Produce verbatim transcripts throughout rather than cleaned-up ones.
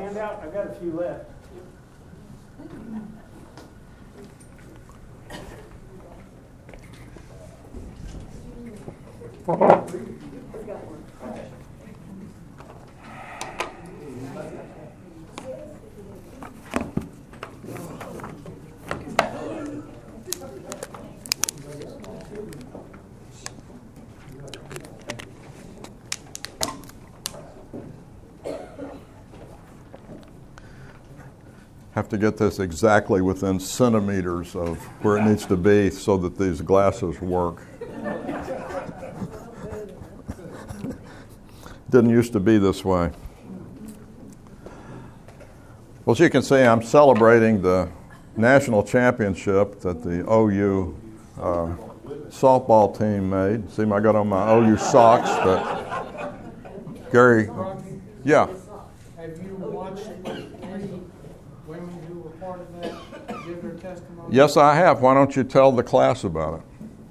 handout? I've got a few left. Have to get this exactly within centimeters of where it needs to be so that these glasses work. Didn't used to be this way. Well, as you can see, I'm celebrating the national championship that the O U uh, softball team made. See, I got on my O U socks, but Gary, yeah. Have you watched any women who were part of that give their testimony? Yes, I have. Why don't you tell the class about it?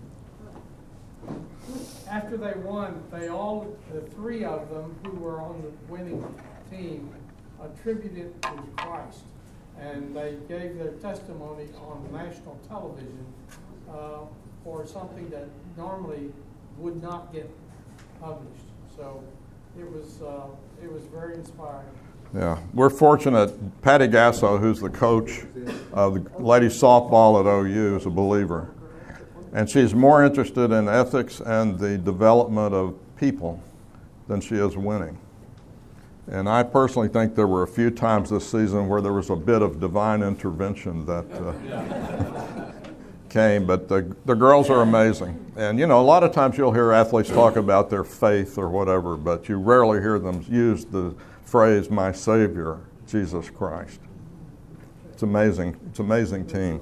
After they won, they all, the three of them who were on the winning team, attributed it to Christ. And they gave their testimony on national television uh, for something that normally would not get published. So it was uh, it was very inspiring. Yeah, we're fortunate. Patty Gasso, who's the coach of the ladies softball at O U, is a believer. And she's more interested in ethics and the development of people than she is winning. And I personally think there were a few times this season where there was a bit of divine intervention that uh, came. But the, the girls are amazing. And, you know, a lot of times you'll hear athletes talk about their faith or whatever, but you rarely hear them use the phrase, my Savior, Jesus Christ. It's amazing. It's an amazing team.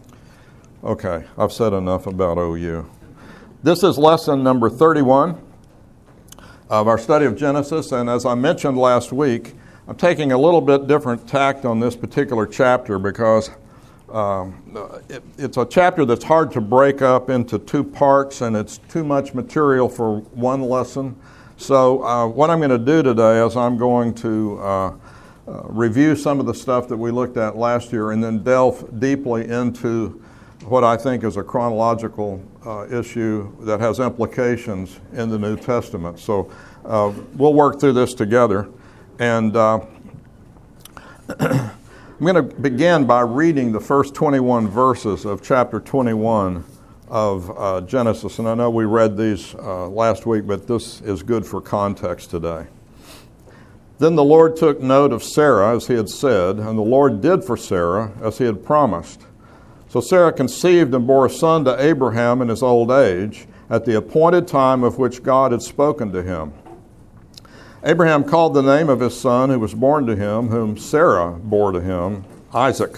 Okay, I've said enough about O U. This is lesson number thirty-one of our study of Genesis, and as I mentioned last week, I'm taking a little bit different tact on this particular chapter because um, it, it's a chapter that's hard to break up into two parts, and it's too much material for one lesson. So uh, what I'm going to do today is I'm going to uh, uh, review some of the stuff that we looked at last year and then delve deeply into what I think is a chronological uh, issue that has implications in the New Testament. So uh, we'll work through this together. And uh, I'm going to begin by reading the first twenty-one verses of chapter twenty-one of uh, Genesis. And I know we read these uh, last week, but this is good for context today. Then the Lord took note of Sarah, as he had said, and the Lord did for Sarah as he had promised. So Sarah conceived and bore a son to Abraham in his old age, at the appointed time of which God had spoken to him. Abraham called the name of his son who was born to him, whom Sarah bore to him, Isaac.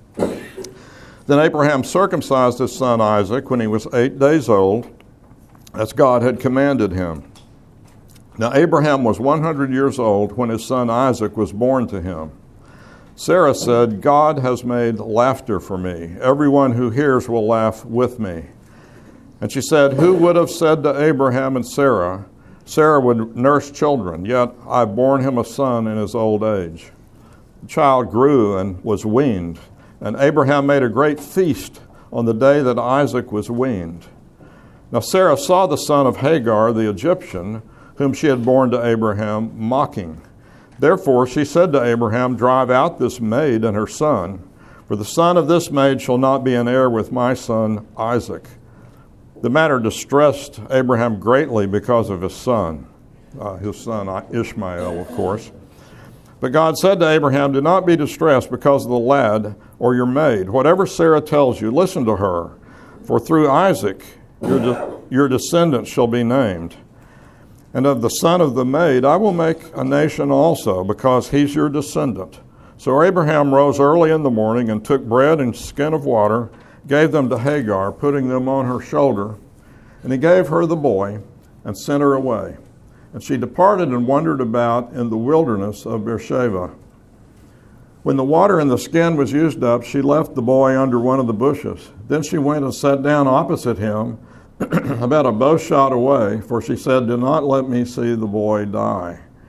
Then Abraham circumcised his son Isaac when he was eight days old, as God had commanded him. Now Abraham was one hundred years old when his son Isaac was born to him. Sarah said, God has made laughter for me. Everyone who hears will laugh with me. And she said, who would have said to Abraham and Sarah, Sarah would nurse children, yet I've borne him a son in his old age. The child grew and was weaned, and Abraham made a great feast on the day that Isaac was weaned. Now Sarah saw the son of Hagar, the Egyptian, whom she had borne to Abraham, mocking. Therefore she said to Abraham, drive out this maid and her son, for the son of this maid shall not be an heir with my son Isaac. The matter distressed Abraham greatly because of his son, uh, his son Ishmael, of course. But God said to Abraham, do not be distressed because of the lad or your maid. Whatever Sarah tells you, listen to her, for through Isaac your, de- your descendants shall be named. And of the son of the maid I will make a nation also, because he's your descendant. So Abraham rose early in the morning and took bread and skin of water, gave them to Hagar, putting them on her shoulder. And he gave her the boy and sent her away. And she departed and wandered about in the wilderness of Beersheba. When the water in the skin was used up, she left the boy under one of the bushes. Then she went and sat down opposite him, about a bow shot away, for she said, do not let me see the boy die.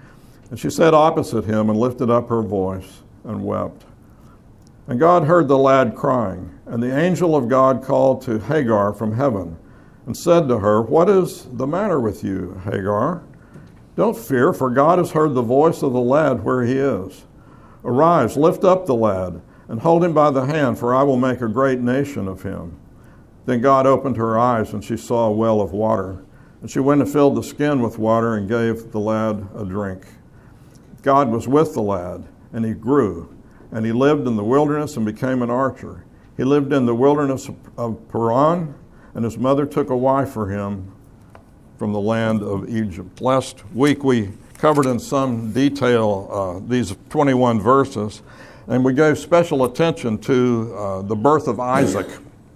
And she sat opposite him and lifted up her voice and wept. And God heard the lad crying, and the angel of God called to Hagar from heaven and said to her, "What is the matter with you, Hagar? Don't fear, for God has heard the voice of the lad where he is. Arise, lift up the lad, and hold him by the hand, for I will make a great nation of him." Then God opened her eyes, and she saw a well of water. And she went and filled the skin with water and gave the lad a drink. God was with the lad, and he grew, and he lived in the wilderness and became an archer. He lived in the wilderness of Paran, and his mother took a wife for him from the land of Egypt. Last week we covered in some detail uh, these twenty-one verses, and we gave special attention to uh, the birth of Isaac.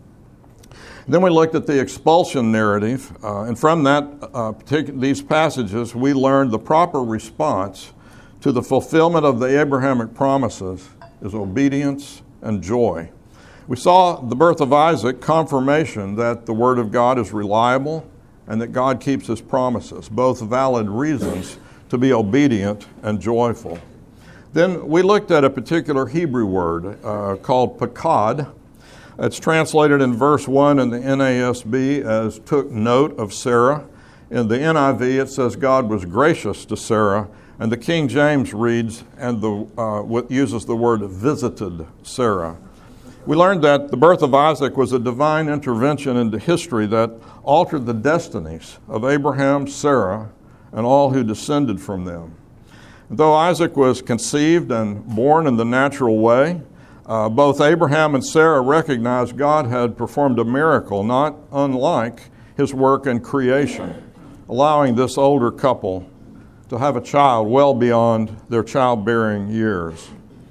Then we looked at the expulsion narrative, uh, and from that, uh, partic- these passages, we learned the proper response to the fulfillment of the Abrahamic promises is obedience and joy. We saw the birth of Isaac, confirmation that the Word of God is reliable and that God keeps His promises, both valid reasons to be obedient and joyful. Then we looked at a particular Hebrew word uh, called pakad. It's translated in verse one in the N A S B as took note of Sarah. In the N I V it says God was gracious to Sarah, and the King James reads and the uh, uses the word visited Sarah. We learned that the birth of Isaac was a divine intervention into history that altered the destinies of Abraham, Sarah, and all who descended from them. Though Isaac was conceived and born in the natural way, uh, both Abraham and Sarah recognized God had performed a miracle not unlike his work in creation, allowing this older couple to have a child well beyond their childbearing years.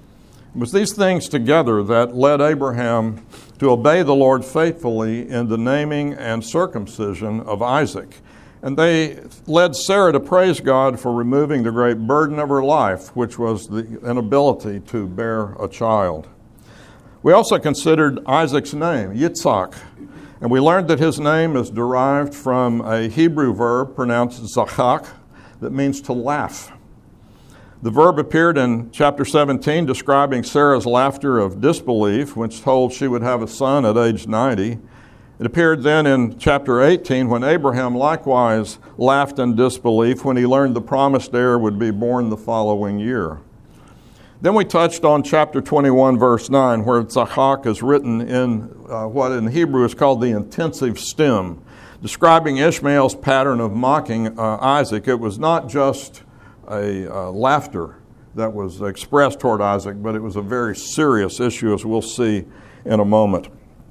It was these things together that led Abraham to obey the Lord faithfully in the naming and circumcision of Isaac. And they led Sarah to praise God for removing the great burden of her life, which was the inability to bear a child. We also considered Isaac's name, Yitzhak, and we learned that his name is derived from a Hebrew verb pronounced zachak that means to laugh. The verb appeared in chapter seventeen describing Sarah's laughter of disbelief when told she would have a son at age ninety. It appeared then in chapter eighteen when Abraham likewise laughed in disbelief when he learned the promised heir would be born the following year. Then we touched on chapter twenty-one, verse nine, where Tzachak is written in uh, what in Hebrew is called the intensive stem, describing Ishmael's pattern of mocking uh, Isaac. It was not just a uh, laughter that was expressed toward Isaac, but it was a very serious issue, as we'll see in a moment.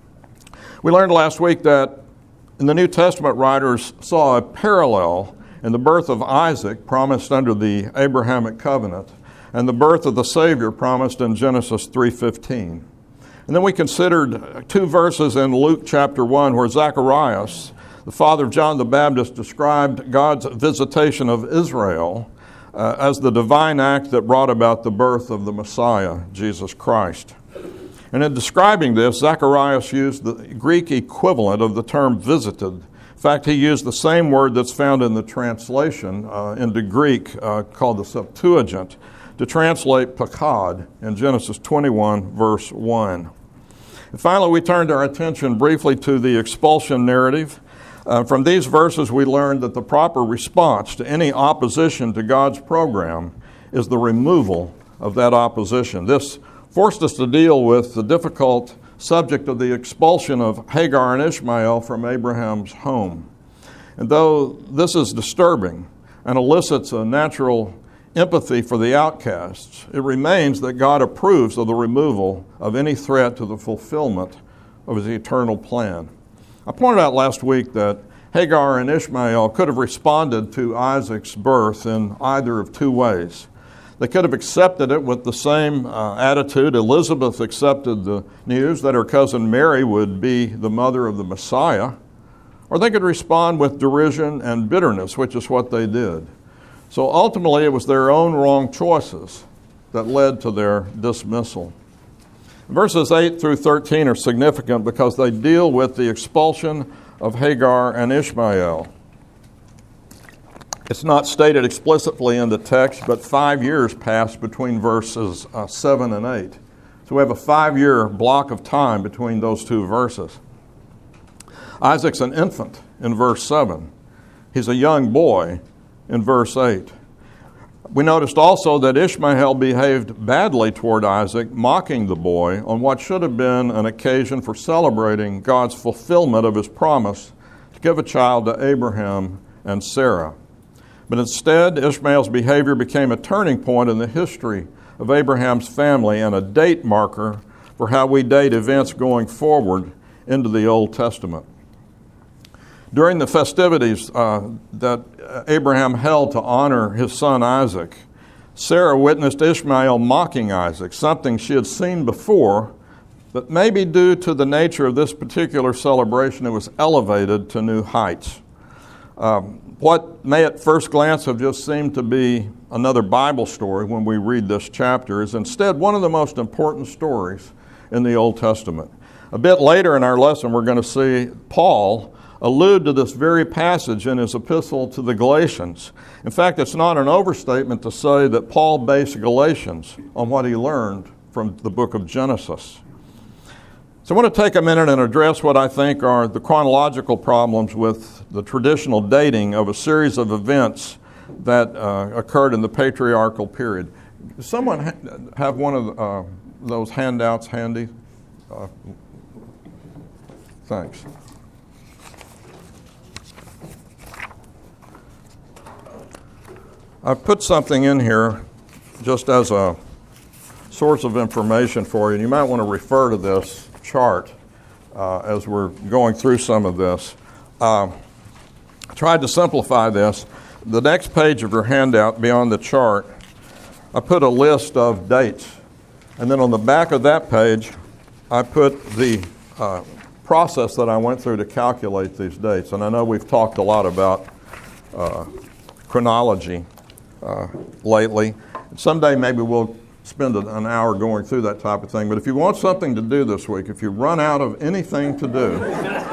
We learned last week that in the New Testament writers saw a parallel in the birth of Isaac promised under the Abrahamic covenant and the birth of the Savior promised in Genesis three fifteen. And then we considered two verses in Luke chapter one where Zacharias, the father of John the Baptist, described God's visitation of Israel uh, as the divine act that brought about the birth of the Messiah, Jesus Christ. And in describing this, Zacharias used the Greek equivalent of the term visited. In fact, he used the same word that's found in the translation uh, into Greek uh, called the Septuagint to translate pakad in Genesis twenty-one, verse one. And finally, we turned our attention briefly to the expulsion narrative. Uh, from these verses, we learned that the proper response to any opposition to God's program is the removal of that opposition. This forced us to deal with the difficult subject of the expulsion of Hagar and Ishmael from Abraham's home. And though this is disturbing and elicits a natural empathy for the outcasts, it remains that God approves of the removal of any threat to the fulfillment of His eternal plan. I pointed out last week that Hagar and Ishmael could have responded to Isaac's birth in either of two ways. They could have accepted it with the same uh, attitude. Elizabeth accepted the news that her cousin Mary would be the mother of the Messiah, or they could respond with derision and bitterness, which is what they did. So ultimately, it was their own wrong choices that led to their dismissal. Verses eight through thirteen are significant because they deal with the expulsion of Hagar and Ishmael. It's not stated explicitly in the text, but five years passed between verses uh, seven and eight. So we have a five-year block of time between those two verses. Isaac's an infant in verse seven. He's a young boy in verse eight. We noticed also that Ishmael behaved badly toward Isaac, mocking the boy on what should have been an occasion for celebrating God's fulfillment of his promise to give a child to Abraham and Sarah. But instead, Ishmael's behavior became a turning point in the history of Abraham's family and a date marker for how we date events going forward into the Old Testament. During the festivities uh, that Abraham held to honor his son Isaac, Sarah witnessed Ishmael mocking Isaac, something she had seen before, but maybe due to the nature of this particular celebration, it was elevated to new heights. Um, what may at first glance have just seemed to be another Bible story when we read this chapter is instead one of the most important stories in the Old Testament. A bit later in our lesson, we're going to see Paul allude to this very passage in his epistle to the Galatians. In fact, it's not an overstatement to say that Paul based Galatians on what he learned from the book of Genesis. So I want to take a minute and address what I think are the chronological problems with the traditional dating of a series of events that uh, occurred in the patriarchal period. Does someone ha- have one of uh, those handouts handy? Uh, thanks. I've put something in here just as a source of information for you, and you might want to refer to this chart uh, as we're going through some of this. Uh, I tried to simplify this. The next page of your handout, beyond the chart, I put a list of dates. And then on the back of that page, I put the uh, process that I went through to calculate these dates. And I know we've talked a lot about uh, chronology uh, lately. Someday maybe we'll spend an hour going through that type of thing. But if you want something to do this week, if you run out of anything to do,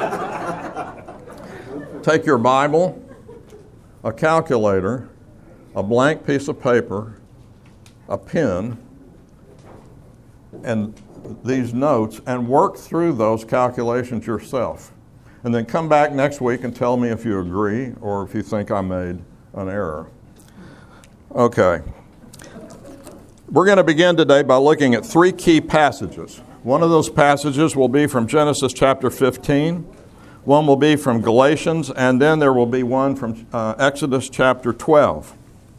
take your Bible, a calculator, a blank piece of paper, a pen, and these notes, and work through those calculations yourself. And then come back next week and tell me if you agree or if you think I made an error. Okay. We're going to begin today by looking at three key passages. One of those passages will be from Genesis chapter fifteen, one will be from Galatians, and then there will be one from uh, Exodus chapter twelve.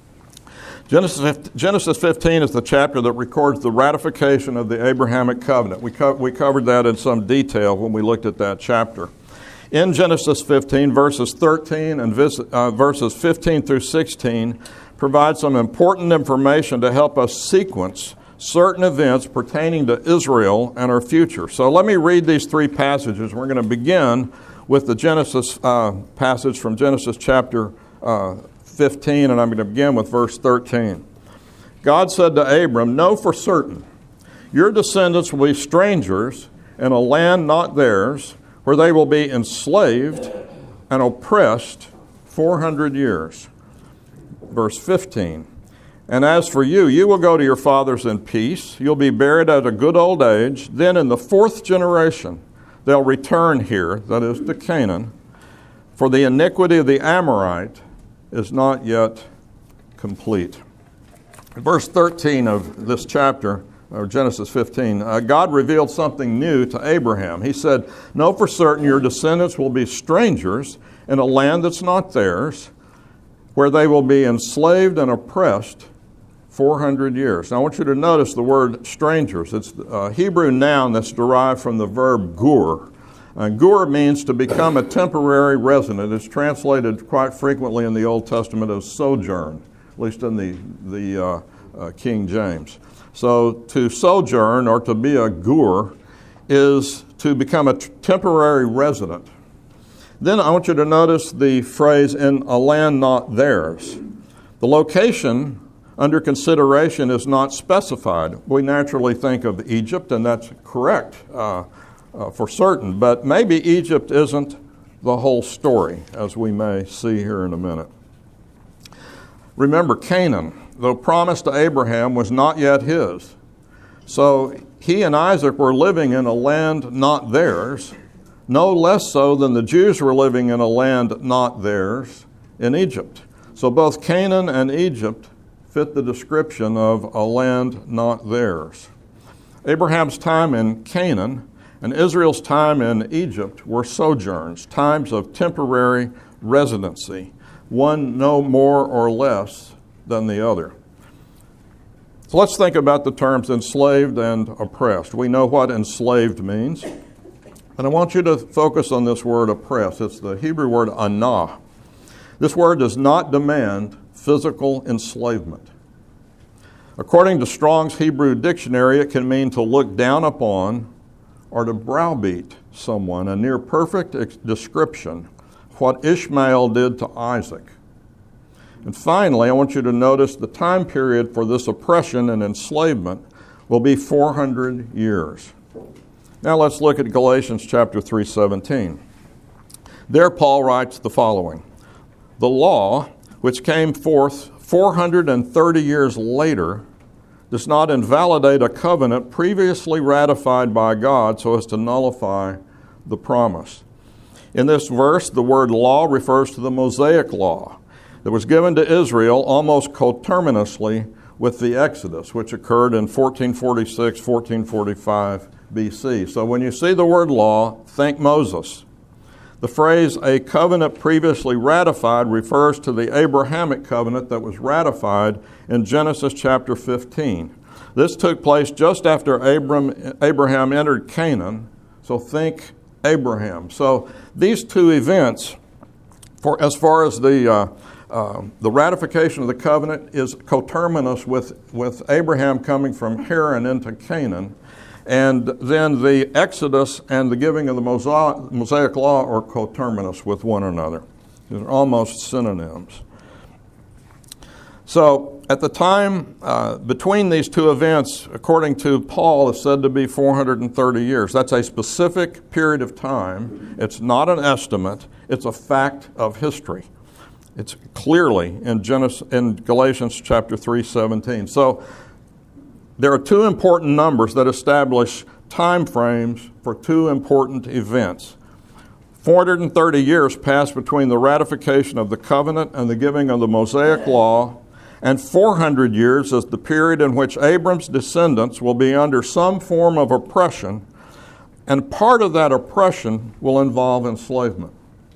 Genesis, Genesis fifteen is the chapter that records the ratification of the Abrahamic covenant. We, co- we covered that in some detail when we looked at that chapter. In Genesis fifteen, verses thirteen and vis- uh, verses fifteen through sixteen provide some important information to help us sequence certain events pertaining to Israel and our future. So let me read these three passages. We're going to begin with the Genesis uh, passage from Genesis chapter uh, fifteen, and I'm going to begin with verse thirteen. God said to Abram, "Know for certain, your descendants will be strangers in a land not theirs, where they will be enslaved and oppressed four hundred years. Verse fifteen, "And as for you, you will go to your fathers in peace. You'll be buried at a good old age. Then in the fourth generation, they'll return here," that is to Canaan, "for the iniquity of the Amorite is not yet complete." In verse thirteen of this chapter, or Genesis fifteen, uh, God revealed something new to Abraham. He said, "Know for certain your descendants will be strangers in a land that's not theirs, where they will be enslaved and oppressed four hundred years. Now I want you to notice the word strangers. It's a Hebrew noun that's derived from the verb gur. Uh, gur means to become a temporary resident. It's translated quite frequently in the Old Testament as sojourn, at least in the, the uh, uh, King James. So to sojourn or to be a gur is to become a t- temporary resident. Then I want you to notice the phrase, "in a land not theirs." The location under consideration is not specified. We naturally think of Egypt, and that's correct uh, uh, for certain. But maybe Egypt isn't the whole story, as we may see here in a minute. Remember, Canaan, though promised to Abraham, was not yet his. So he and Isaac were living in a land not theirs, no less so than the Jews were living in a land not theirs in Egypt. So both Canaan and Egypt fit the description of a land not theirs. Abraham's time in Canaan and Israel's time in Egypt were sojourns, times of temporary residency, one no more or less than the other. So let's think about the terms enslaved and oppressed. We know what enslaved means, and I want you to focus on this word oppressed. It's the Hebrew word anah. This word does not demand physical enslavement. According to Strong's Hebrew Dictionary, it can mean to look down upon or to browbeat someone, a near perfect ex- description of what Ishmael did to Isaac. And finally, I want you to notice the time period for this oppression and enslavement will be four hundred years. Now let's look at Galatians chapter three seventeen. There Paul writes the following: "The law, which came forth four hundred thirty years later, does not invalidate a covenant previously ratified by God so as to nullify the promise." In this verse, the word law refers to the Mosaic law that was given to Israel almost coterminously with the Exodus, which occurred in fourteen forty-six, fourteen forty-five B C. So when you see the word law, think Moses. The phrase, a covenant previously ratified, refers to the Abrahamic covenant that was ratified in Genesis chapter fifteen. This took place just after Abram, Abraham entered Canaan, so think Abraham. So these two events, for as far as the uh, uh, the ratification of the covenant, is coterminous with, with Abraham coming from Haran into Canaan, and then the Exodus and the giving of the Mosaic, Mosaic law are coterminous with one another. They're almost synonyms. So at the time uh, between these two events, according to Paul, is said to be four hundred thirty years. That's a specific period of time. It's not an estimate. It's a fact of history. It's clearly in Genesis, in Galatians chapter three seventeen. So there are two important numbers that establish time frames for two important events. four hundred thirty years passed between the ratification of the covenant and the giving of the Mosaic law, and four hundred years is the period in which Abram's descendants will be under some form of oppression, and part of that oppression will involve enslavement.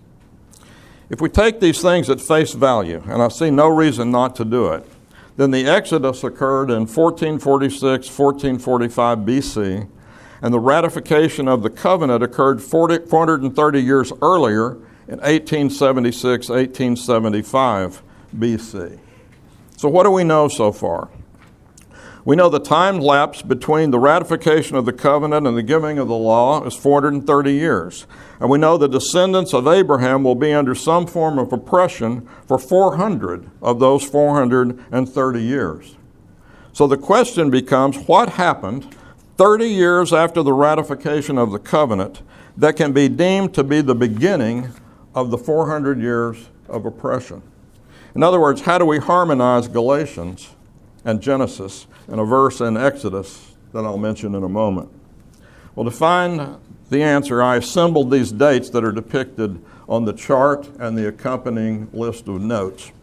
If we take these things at face value, and I see no reason not to do it, then the Exodus occurred in fourteen forty-six, fourteen forty-five B C, and the ratification of the covenant occurred four hundred thirty years earlier in eighteen seventy-six, eighteen seventy-five B C. So what do we know so far? We know the time lapse between the ratification of the covenant and the giving of the law is four hundred thirty years. And we know the descendants of Abraham will be under some form of oppression for four hundred of those four hundred thirty years. So the question becomes, what happened thirty years after the ratification of the covenant that can be deemed to be the beginning of the four hundred years of oppression? In other words, how do we harmonize Galatians and Genesis in a verse in Exodus that I'll mention in a moment? Well, to find the answer, I assembled these dates that are depicted on the chart and the accompanying list of notes.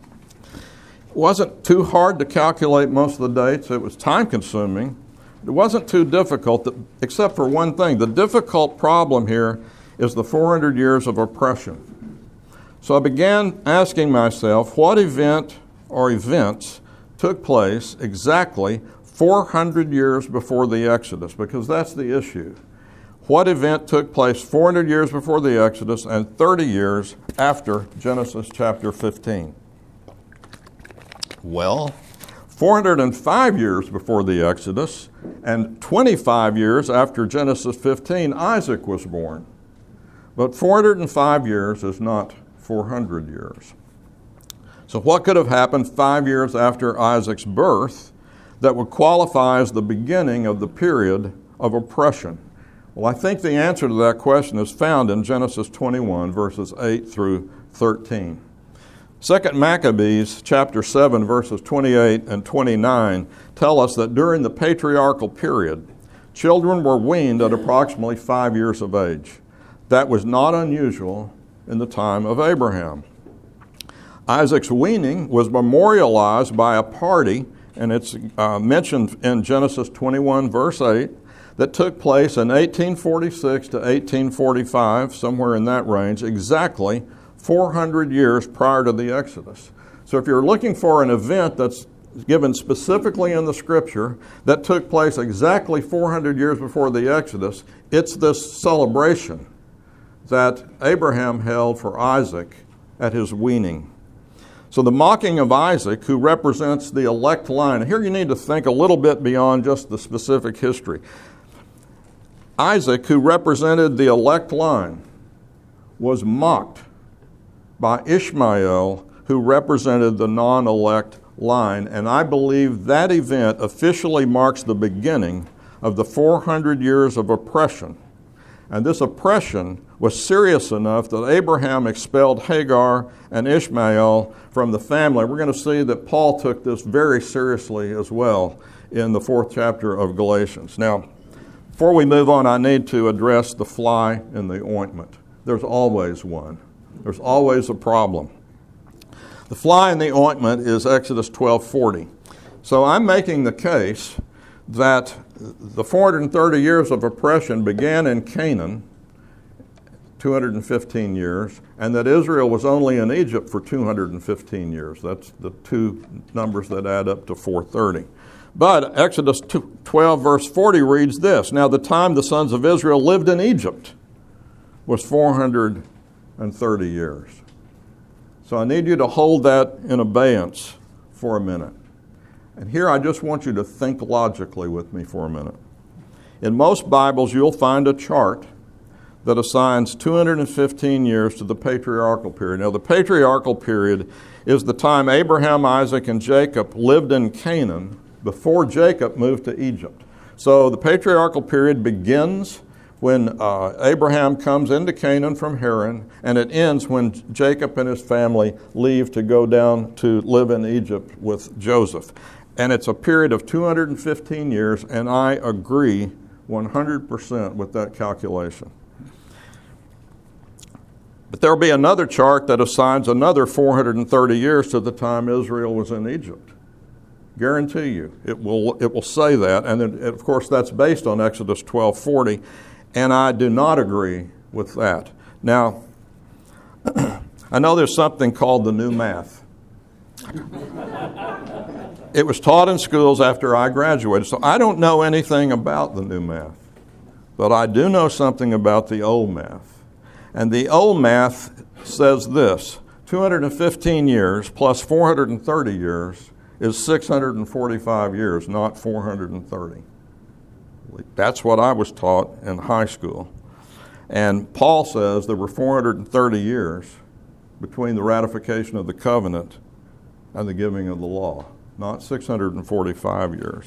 It wasn't too hard to calculate most of the dates. It was time-consuming. It wasn't too difficult, except for one thing. The difficult problem here is the four hundred years of oppression. So I began asking myself, what event or events took place exactly four hundred years before the Exodus? Because that's the issue. What event took place four hundred years before the Exodus and thirty years after Genesis chapter fifteen? Well, four hundred five years before the Exodus and twenty-five years after Genesis fifteen, Isaac was born. But four hundred five years is not four hundred years. So what could have happened five years after Isaac's birth that would qualify as the beginning of the period of oppression? Well, I think the answer to that question is found in Genesis twenty-one, verses eight through thirteen. Second Maccabees chapter seven, verses twenty-eight and twenty-nine tell us that during the patriarchal period, children were weaned at approximately five years of age. That was not unusual in the time of Abraham. Isaac's weaning was memorialized by a party, and it's uh, mentioned in Genesis twenty-one, verse eight, that took place in eighteen forty-six to eighteen forty-five, somewhere in that range, exactly four hundred years prior to the Exodus. So if you're looking for an event that's given specifically in the Scripture that took place exactly four hundred years before the Exodus, it's this celebration that Abraham held for Isaac at his weaning. So the mocking of Isaac, who represents the elect line, here you need to think a little bit beyond just the specific history. Isaac, who represented the elect line, was mocked by Ishmael, who represented the non-elect line. And I believe that event officially marks the beginning of the four hundred years of oppression. And this oppression was serious enough that Abraham expelled Hagar and Ishmael from the family. We're going to see that Paul took this very seriously as well in the fourth chapter of Galatians. Now, before we move on, I need to address the fly in the ointment. There's always one. There's always a problem. The fly in the ointment is Exodus twelve forty. So I'm making the case that the four hundred thirty years of oppression began in Canaan, two hundred fifteen years, and that Israel was only in Egypt for two hundred fifteen years. That's the two numbers that add up to four hundred thirty. But Exodus twelve verse forty reads this: "Now the time the sons of Israel lived in Egypt was four hundred thirty years." So I need you to hold that in abeyance for a minute. And here I just want you to think logically with me for a minute. In most Bibles, you'll find a chart that assigns two hundred fifteen years to the patriarchal period. Now, the patriarchal period is the time Abraham, Isaac, and Jacob lived in Canaan before Jacob moved to Egypt. So the patriarchal period begins when uh, Abraham comes into Canaan from Haran, and it ends when Jacob and his family leave to go down to live in Egypt with Joseph. And it's a period of two hundred fifteen years, and I agree one hundred percent with that calculation. But there'll be another chart that assigns another four hundred thirty years to the time Israel was in Egypt. Guarantee you, it will it will say that, and then, of course that's based on Exodus twelve forty, and I do not agree with that. Now, I know there's something called the new math. It was taught in schools after I graduated, so I don't know anything about the new math, but I do know something about the old math. And the old math says this: two hundred fifteen years plus four hundred thirty years is six hundred forty-five years, not four hundred thirty. That's what I was taught in high school. And Paul says there were four hundred thirty years between the ratification of the covenant and the giving of the law, not six hundred forty-five years.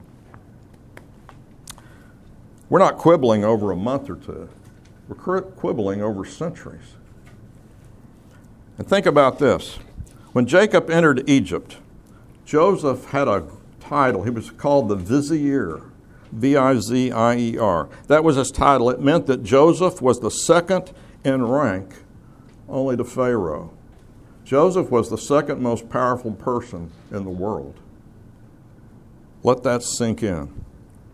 We're not quibbling over a month or two. We're quibbling over centuries. And think about this. When Jacob entered Egypt, Joseph had a title. He was called the Vizier, V I Z I E R. That was his title. It meant that Joseph was the second in rank only to Pharaoh. Joseph was the second most powerful person in the world. Let that sink in.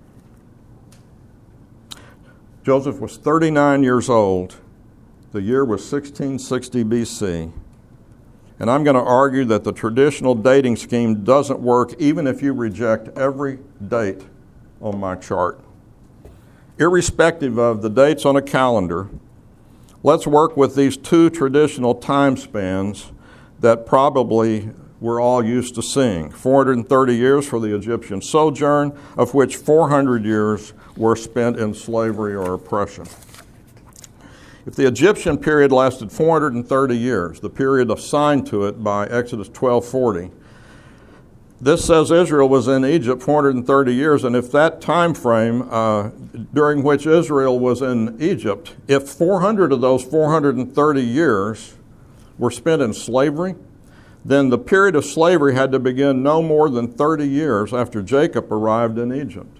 Joseph was thirty-nine years old. The year was sixteen sixty B C. And I'm going to argue that the traditional dating scheme doesn't work even if you reject every date on my chart. Irrespective of the dates on a calendar, let's work with these two traditional time spans that probably we're all used to seeing. four hundred thirty years for the Egyptian sojourn, of which four hundred years were spent in slavery or oppression. If the Egyptian period lasted four hundred thirty years, the period assigned to it by Exodus twelve forty, this says Israel was in Egypt four hundred thirty years, and if that time frame uh, during which Israel was in Egypt, if four hundred of those four hundred thirty years were spent in slavery, then the period of slavery had to begin no more than thirty years after Jacob arrived in Egypt.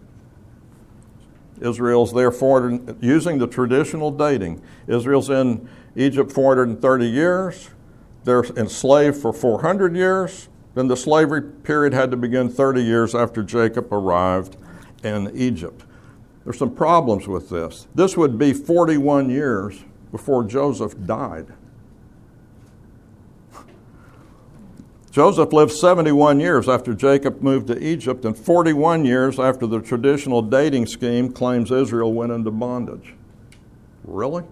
Israel's there for, using the traditional dating, Israel's in Egypt four hundred thirty years, they're enslaved for four hundred years, then the slavery period had to begin thirty years after Jacob arrived in Egypt. There's some problems with this. This would be forty-one years before Joseph died. Joseph lived seventy-one years after Jacob moved to Egypt, and forty-one years after the traditional dating scheme claims Israel went into bondage. Really?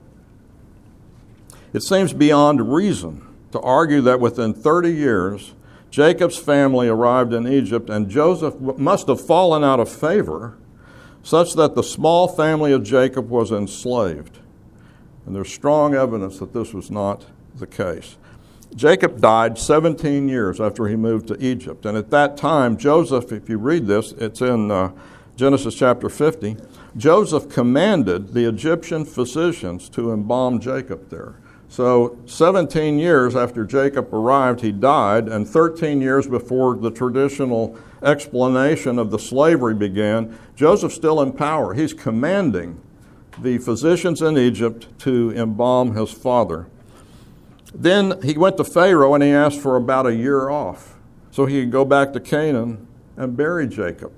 It seems beyond reason to argue that within thirty years, Jacob's family arrived in Egypt, and Joseph must have fallen out of favor such that the small family of Jacob was enslaved. And there's strong evidence that this was not the case. Jacob died seventeen years after he moved to Egypt. And at that time, Joseph, if you read this, it's in uh, Genesis chapter fifty, Joseph commanded the Egyptian physicians to embalm Jacob there. So seventeen years after Jacob arrived, he died, and thirteen years before the traditional explanation of the slavery began, Joseph's still in power. He's commanding the physicians in Egypt to embalm his father. Then he went to Pharaoh and he asked for about a year off so he could go back to Canaan and bury Jacob.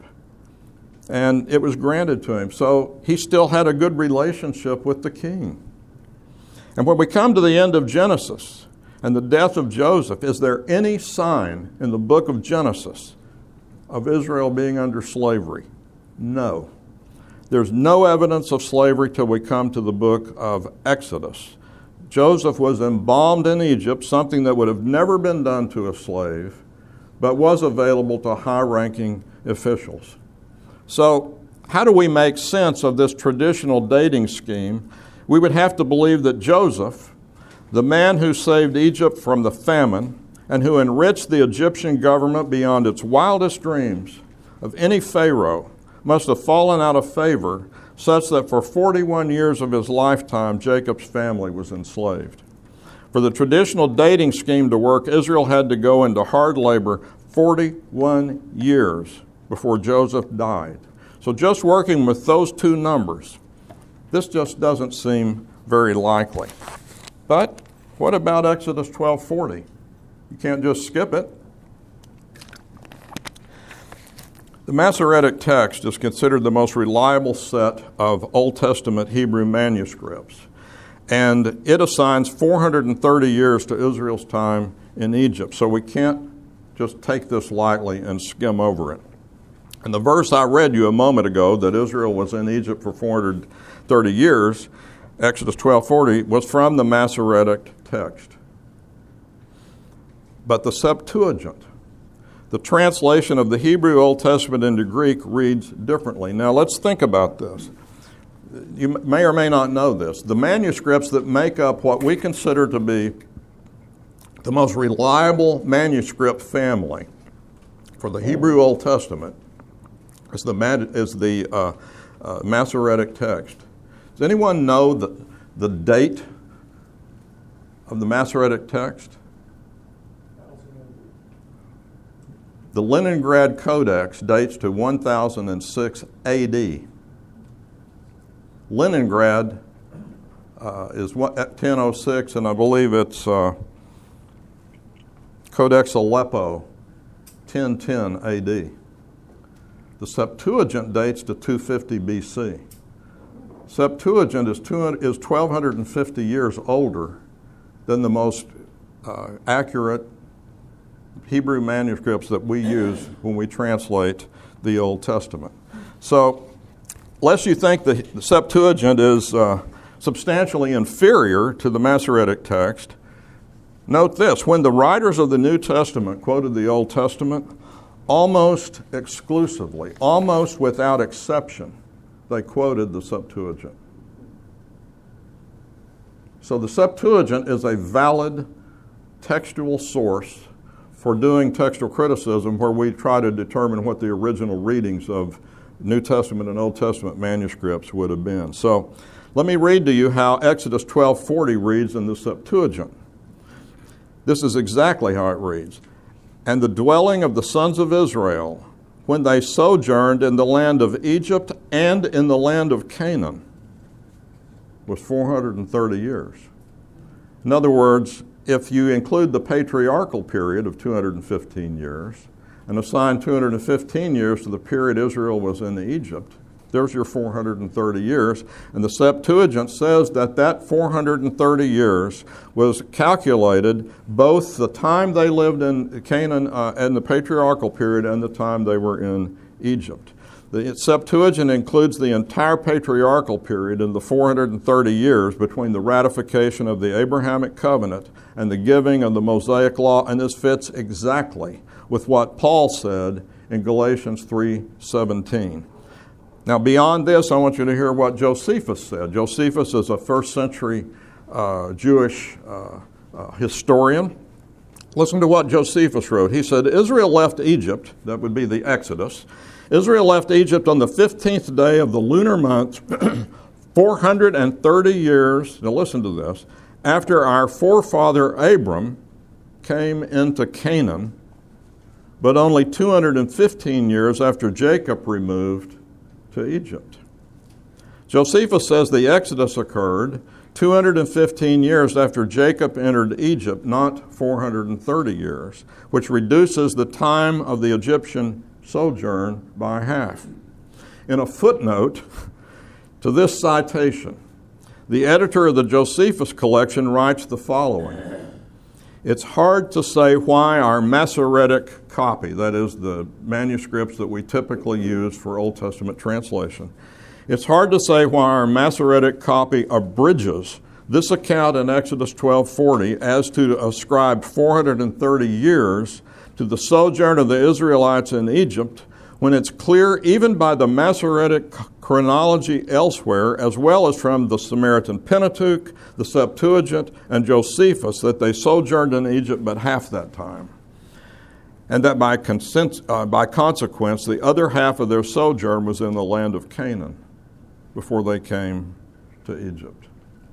And it was granted to him. So he still had a good relationship with the king. And when we come to the end of Genesis and the death of Joseph, is there any sign in the book of Genesis of Israel being under slavery? No. There's no evidence of slavery till we come to the book of Exodus. Joseph was embalmed in Egypt, something that would have never been done to a slave, but was available to high-ranking officials. So how do we make sense of this traditional dating scheme? We would have to believe that Joseph, the man who saved Egypt from the famine and who enriched the Egyptian government beyond its wildest dreams of any pharaoh, must have fallen out of favor such that for forty-one years of his lifetime, Jacob's family was enslaved. For the traditional dating scheme to work, Israel had to go into hard labor forty-one years before Joseph died. So just working with those two numbers, this just doesn't seem very likely. But what about Exodus twelve forty? You can't just skip it. The Masoretic text is considered the most reliable set of Old Testament Hebrew manuscripts, and it assigns four hundred thirty years to Israel's time in Egypt, so we can't just take this lightly and skim over it. And the verse I read you a moment ago, that Israel was in Egypt for four hundred thirty years, Exodus twelve forty, was from the Masoretic text. But the Septuagint, the translation of the Hebrew Old Testament into Greek, reads differently. Now let's think about this. You may or may not know this. The manuscripts that make up what we consider to be the most reliable manuscript family for the Hebrew Old Testament is the, is the uh, uh, Masoretic text. Does anyone know the, the date of the Masoretic text? The Leningrad Codex dates to one thousand six A D. Leningrad uh, is at ten oh six, and I believe it's uh, Codex Aleppo, ten ten A D. The Septuagint dates to two fifty B C. Septuagint is, two, is twelve fifty years older than the most uh, accurate Hebrew manuscripts that we use when we translate the Old Testament. So, lest you think the, the Septuagint is uh, substantially inferior to the Masoretic text, note this: when the writers of the New Testament quoted the Old Testament, almost exclusively, almost without exception, they quoted the Septuagint. So the Septuagint is a valid textual source for doing textual criticism, where we try to determine what the original readings of New Testament and Old Testament manuscripts would have been. So let me read to you how Exodus twelve forty reads in the Septuagint. This is exactly how it reads. And the dwelling of the sons of Israel, when they sojourned in the land of Egypt and in the land of Canaan, was four hundred thirty years. In other words, if you include the patriarchal period of two hundred fifteen years and assign two hundred fifteen years to the period Israel was in Egypt, there's your four hundred thirty years. And the Septuagint says that that four hundred thirty years was calculated both the time they lived in Canaan uh, and the patriarchal period and the time they were in Egypt. The Septuagint includes the entire patriarchal period in the four hundred thirty years between the ratification of the Abrahamic covenant and the giving of the Mosaic law, and this fits exactly with what Paul said in Galatians three seventeen. Now, beyond this, I want you to hear what Josephus said. Josephus is a first century uh, Jewish uh, uh, historian. Listen to what Josephus wrote. He said, Israel left Egypt, that would be the Exodus. Israel left Egypt on the fifteenth day of the lunar month, four hundred thirty years, now listen to this, after our forefather Abram came into Canaan, but only two hundred fifteen years after Jacob removed to Egypt. Josephus says the Exodus occurred two hundred fifteen years after Jacob entered Egypt, not four hundred thirty years, which reduces the time of the Egyptian sojourn by half. In a footnote to this citation, the editor of the Josephus collection writes the following. It's hard to say why our Masoretic copy, that is the manuscripts that we typically use for Old Testament translation, it's hard to say why our Masoretic copy abridges this account in Exodus twelve forty as to ascribe four hundred thirty years to the sojourn of the Israelites in Egypt, when it's clear even by the Masoretic chronology elsewhere, as well as from the Samaritan Pentateuch, the Septuagint, and Josephus, that they sojourned in Egypt but half that time. And that by, consent, uh, by consequence, the other half of their sojourn was in the land of Canaan before they came to Egypt.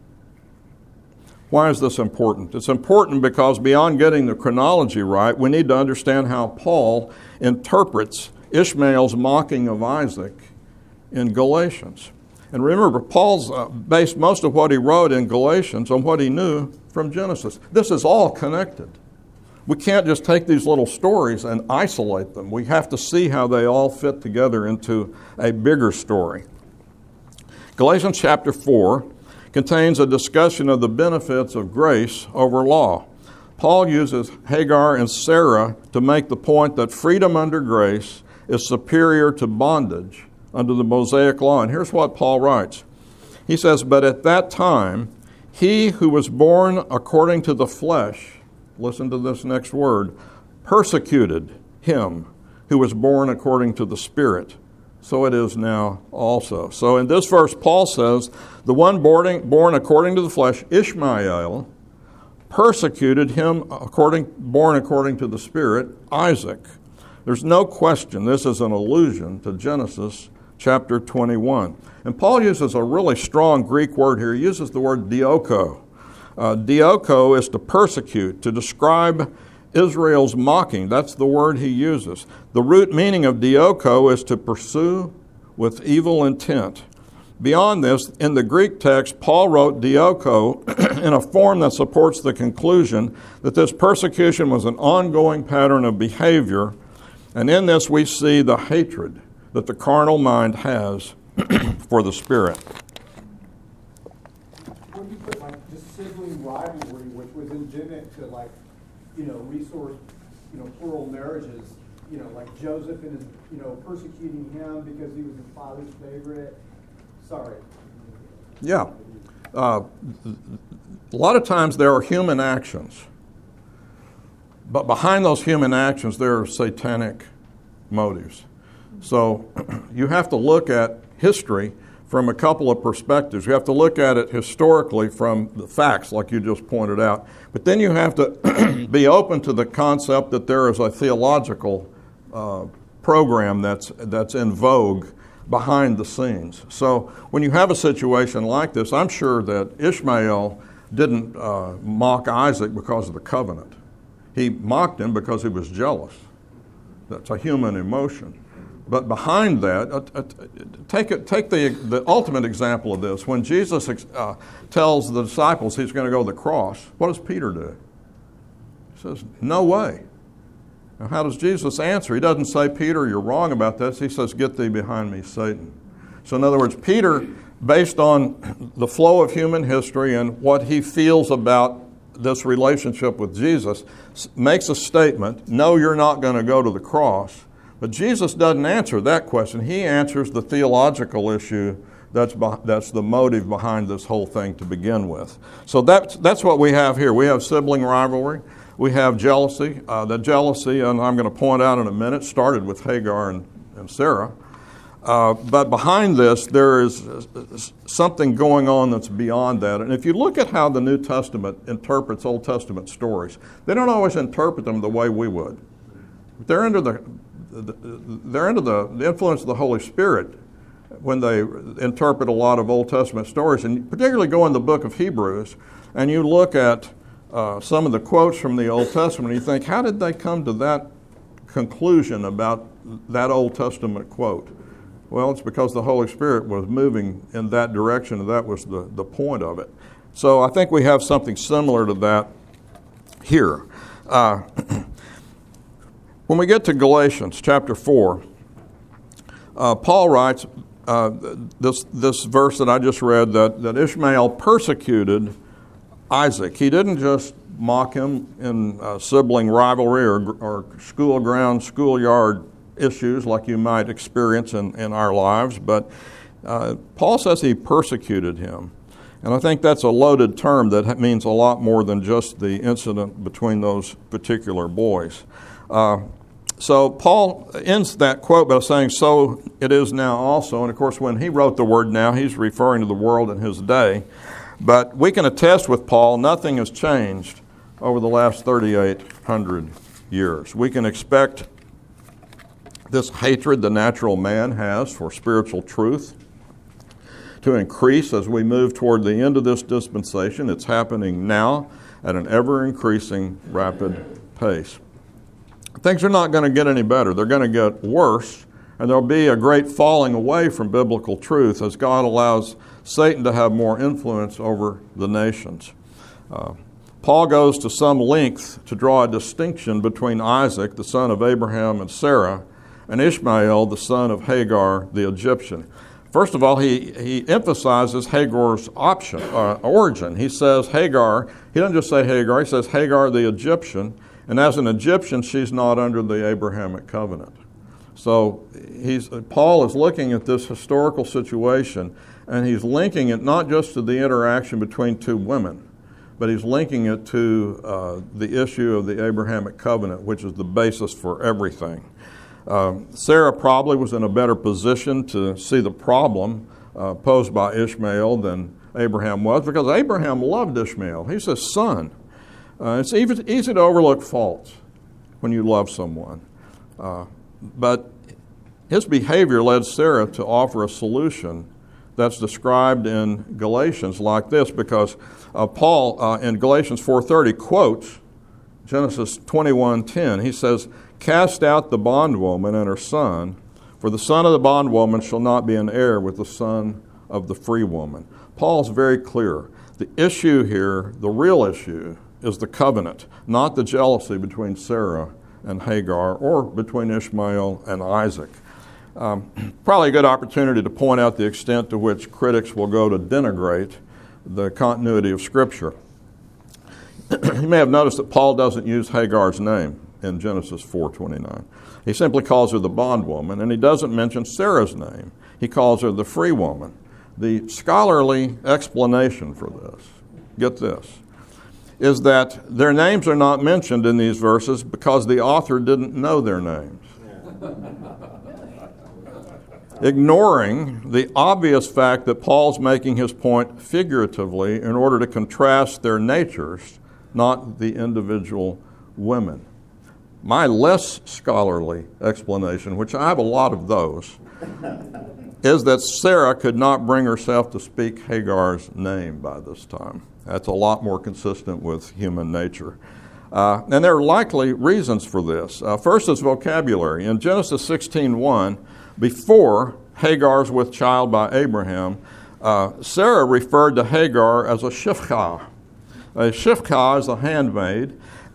Why is this important? It's important because beyond getting the chronology right, we need to understand how Paul interprets Ishmael's mocking of Isaac in Galatians. And remember, Paul's uh, based most of what he wrote in Galatians on what he knew from Genesis. This is all connected. We can't just take these little stories and isolate them. We have to see how they all fit together into a bigger story. Galatians chapter four contains a discussion of the benefits of grace over law. Paul uses Hagar and Sarah to make the point that freedom under grace is superior to bondage under the Mosaic law. And here's what Paul writes. He says, but at that time, he who was born according to the flesh, listen to this next word, persecuted him who was born according to the Spirit. So it is now also. So in this verse, Paul says, the one born, born according to the flesh, Ishmael, persecuted him according, born according to the Spirit, Isaac. There's no question this is an allusion to Genesis chapter twenty-one. And Paul uses a really strong Greek word here. He uses the word dioko. Uh, dioko is to persecute, to describe Israel's mocking. That's the word he uses. The root meaning of dioko is to pursue with evil intent. Beyond this, in the Greek text, Paul wrote dioko in a form that supports the conclusion that this persecution was an ongoing pattern of behavior, and in this we see the hatred that the carnal mind has for the Spirit. When you put like just sibling rivalry, which was endemic to like, you know, resource, you know, plural marriages, you know, like Joseph and his, you know, persecuting him because he was his father's favorite. Sorry. Yeah. Uh, a lot of times there are human actions, but behind those human actions there are satanic motives. So you have to look at history from a couple of perspectives. You have to look at it historically from the facts, like you just pointed out. But then you have to be open to the concept that there is a theological uh, program that's that's in vogue behind the scenes. So when you have a situation like this, I'm sure that Ishmael didn't uh, mock Isaac because of the covenant. He mocked him because he was jealous. That's a human emotion. But behind that, uh, uh, take it, take the the ultimate example of this. When Jesus uh, tells the disciples he's going to go to the cross, what does Peter do? He says, "No way." Now, how does Jesus answer? He doesn't say, "Peter, you're wrong about this." He says, "Get thee behind me, Satan." So in other words, Peter, based on the flow of human history and what he feels about this relationship with Jesus, makes a statement, "No, you're not going to go to the cross." But Jesus doesn't answer that question. He answers the theological issue that's that's the motive behind this whole thing to begin with. So that's, that's what we have here. We have sibling rivalry. We have jealousy. Uh, the jealousy, and I'm going to point out in a minute, started with Hagar and, and Sarah. Uh, but behind this, there is something going on that's beyond that. And if you look at how the New Testament interprets Old Testament stories, they don't always interpret them the way we would. They're under the they're under the influence of the Holy Spirit when they interpret a lot of Old Testament stories, and particularly go in the book of Hebrews, and you look at uh, some of the quotes from the Old Testament, and you think, how did they come to that conclusion about that Old Testament quote? Well, it's because the Holy Spirit was moving in that direction, and that was the, the point of it. So I think we have something similar to that here. Uh, when we get to Galatians chapter four, uh, Paul writes uh, this, this verse that I just read, that, that Ishmael persecuted Isaac. He didn't just mock him in uh, sibling rivalry or, or school ground, schoolyard issues like you might experience in, in our lives, but uh, Paul says he persecuted him. And I think that's a loaded term that means a lot more than just the incident between those particular boys. Uh, so Paul ends that quote by saying, "So it is now also." And of course, when he wrote the word "now," he's referring to the world in his day. But we can attest with Paul, nothing has changed over the last thirty-eight hundred years. We can expect this hatred the natural man has for spiritual truth to increase as we move toward the end of this dispensation. It's happening now at an ever-increasing rapid pace. Things are not going to get any better. They're going to get worse, and there'll be a great falling away from biblical truth as God allows Satan to have more influence over the nations. Uh, Paul goes to some length to draw a distinction between Isaac, the son of Abraham and Sarah, and Ishmael, the son of Hagar, the Egyptian. First of all, he, he emphasizes Hagar's option, uh, origin. He says Hagar, he doesn't just say Hagar, he says Hagar the Egyptian, and as an Egyptian, she's not under the Abrahamic covenant. So he's, Paul is looking at this historical situation, and he's linking it not just to the interaction between two women, but he's linking it to uh, the issue of the Abrahamic covenant, which is the basis for everything. Uh, Sarah probably was in a better position to see the problem uh, posed by Ishmael than Abraham was, because Abraham loved Ishmael. He's his son. Uh, it's easy, easy to overlook faults when you love someone. Uh, but his behavior led Sarah to offer a solution that's described in Galatians like this, because uh, Paul uh, in Galatians four thirty quotes Genesis twenty-one ten. He says, "Cast out the bondwoman and her son, for the son of the bondwoman shall not be an heir with the son of the free woman." Paul's very clear. The issue here, the real issue, is the covenant, not the jealousy between Sarah and Hagar or between Ishmael and Isaac. Um, probably a good opportunity to point out the extent to which critics will go to denigrate the continuity of Scripture. You may have noticed that Paul doesn't use Hagar's name in Genesis four twenty-nine. He simply calls her the bondwoman, and he doesn't mention Sarah's name. He calls her the free woman. The scholarly explanation for this, get this, is that their names are not mentioned in these verses because the author didn't know their names. Ignoring the obvious fact that Paul's making his point figuratively in order to contrast their natures, not the individual women. My less scholarly explanation, which I have a lot of those, is that Sarah could not bring herself to speak Hagar's name by this time. That's a lot more consistent with human nature. Uh, and there are likely reasons for this. Uh, first is vocabulary. In Genesis sixteen one, before Hagar's with child by Abraham, uh, Sarah referred to Hagar as a shifcha. A shifcha is a handmaid,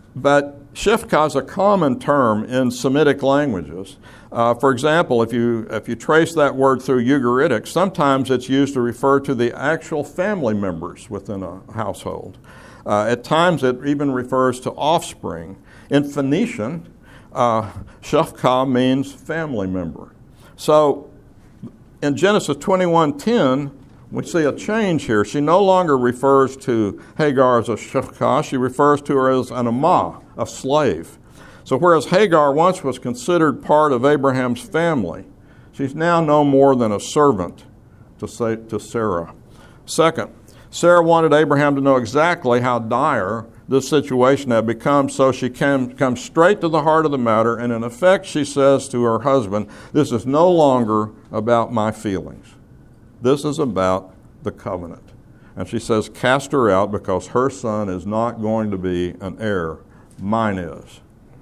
but shifcha is a common term in Semitic languages. Uh, for example, if you if you trace that word through Ugaritic, sometimes it's used to refer to the actual family members within a household. Uh, at times it even refers to offspring. In Phoenician, uh, shifcha means family member. So in Genesis twenty-one ten, we see a change here. She no longer refers to Hagar as a shifcha, she refers to her as an amah, a slave. So whereas Hagar once was considered part of Abraham's family, she's now no more than a servant to, say, to Sarah. Second, Sarah wanted Abraham to know exactly how dire this situation had become, so she came, comes straight to the heart of the matter, and in effect she says to her husband, this is no longer about my feelings. This is about the covenant. And she says, cast her out because her son is not going to be an heir. Mine is.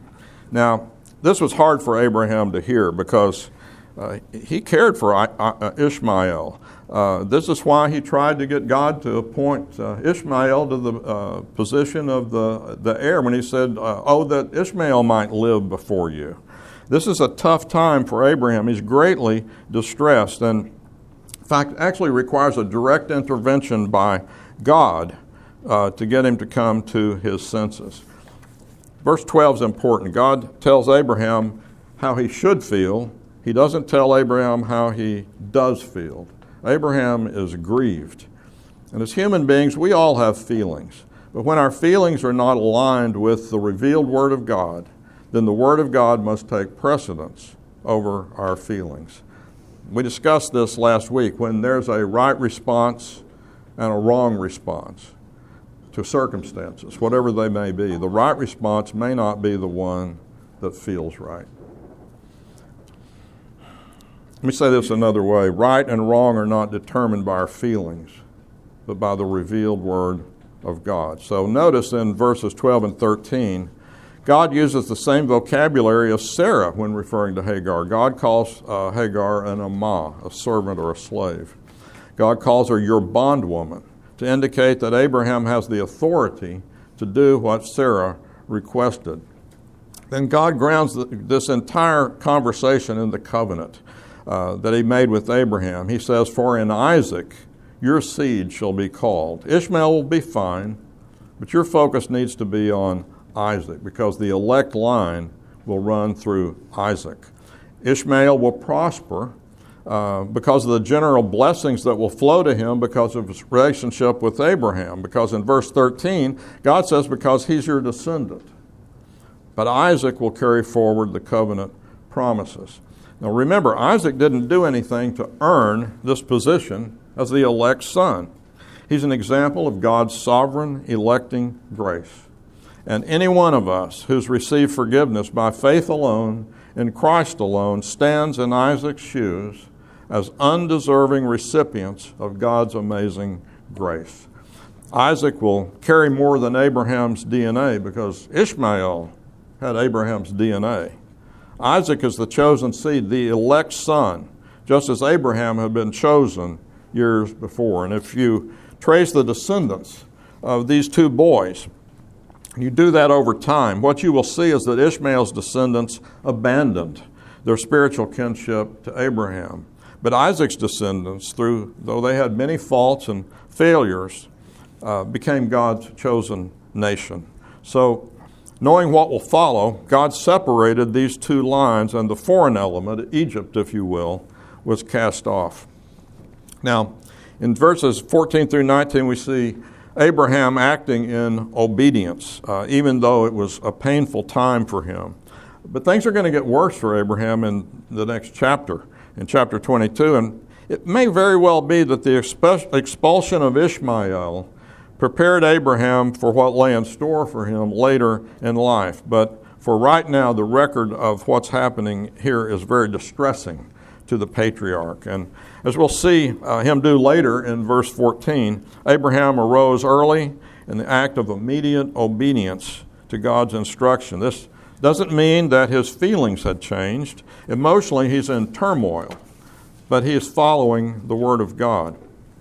Now, this was hard for Abraham to hear because uh, he cared for I, I, Ishmael. Uh, this is why he tried to get God to appoint uh, Ishmael to the uh, position of the, the heir when he said, uh, oh, that Ishmael might live before you. This is a tough time for Abraham. He's greatly distressed and, in fact, actually requires a direct intervention by God uh, to get him to come to his senses. Verse twelve is important. God tells Abraham how he should feel. He doesn't tell Abraham how he does feel. Abraham is grieved. And as human beings, we all have feelings. But when our feelings are not aligned with the revealed Word of God, then the Word of God must take precedence over our feelings. We discussed this last week. When there's a right response and a wrong response to circumstances, whatever they may be, the right response may not be the one that feels right. Let me say this another way. Right and wrong are not determined by our feelings, but by the revealed Word of God. So notice in verses twelve and thirteen, God uses the same vocabulary as Sarah when referring to Hagar. God calls uh, Hagar an amah, a servant or a slave. God calls her your bondwoman, to indicate that Abraham has the authority to do what Sarah requested. Then God grounds the, this entire conversation in the covenant uh, that he made with Abraham. He says, for in Isaac your seed shall be called. Ishmael will be fine, but your focus needs to be on Isaac because the elect line will run through Isaac. Ishmael will prosper Uh, because of the general blessings that will flow to him because of his relationship with Abraham. Because in verse thirteen, God says, because he's your descendant. But Isaac will carry forward the covenant promises. Now remember, Isaac didn't do anything to earn this position as the elect's son. He's an example of God's sovereign electing grace. And any one of us who's received forgiveness by faith alone, in Christ alone, stands in Isaac's shoes as undeserving recipients of God's amazing grace. Isaac will carry more than Abraham's D N A because Ishmael had Abraham's D N A. Isaac is the chosen seed, the elect son, just as Abraham had been chosen years before. And if you trace the descendants of these two boys, you do that over time, what you will see is that Ishmael's descendants abandoned their spiritual kinship to Abraham. But Isaac's descendants, through though they had many faults and failures, uh, became God's chosen nation. So, knowing what will follow, God separated these two lines, and the foreign element, Egypt, if you will, was cast off. Now, in verses fourteen through nineteen, we see Abraham acting in obedience, uh, even though it was a painful time for him. But things are going to get worse for Abraham in the next chapter, in chapter twenty-two. And it may very well be that the expulsion of Ishmael prepared Abraham for what lay in store for him later in life. But for right now, the record of what's happening here is very distressing to the patriarch. And as we'll see uh, him do later in verse fourteen, Abraham arose early in the act of immediate obedience to God's instruction. This doesn't mean that his feelings had changed. Emotionally, he's in turmoil, but he is following the word of God.